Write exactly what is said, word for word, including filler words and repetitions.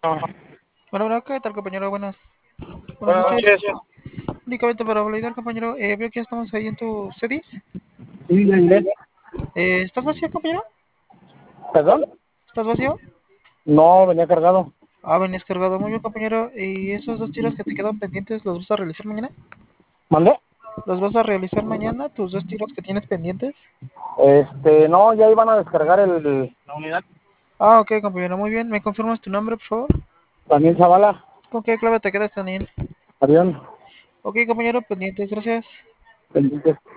Bueno, bueno, ¿qué tal, compañero? Buenas, buenas Buenas noches. noches. Únicamente para validar, compañero, eh, veo que ya estamos ahí en tu C D. Sí, la inglés. Eh, ¿estás vacío, compañero? ¿Perdón? ¿Estás vacío? No, venía cargado. Ah, venías cargado. Muy bien, compañero. ¿Y esos dos tiros que te quedan pendientes los vas a realizar mañana? ¿Mandé? ¿Los vas a realizar mañana, tus dos tiros que tienes pendientes? Este, no, ya iban a descargar el, la unidad. Ah, ok, compañero, muy bien. ¿Me confirmas tu nombre, por favor? También Zavala, ¿Con qué clave te quedas, Daniel? avión, Ok, compañero, pendientes, gracias. pendiente.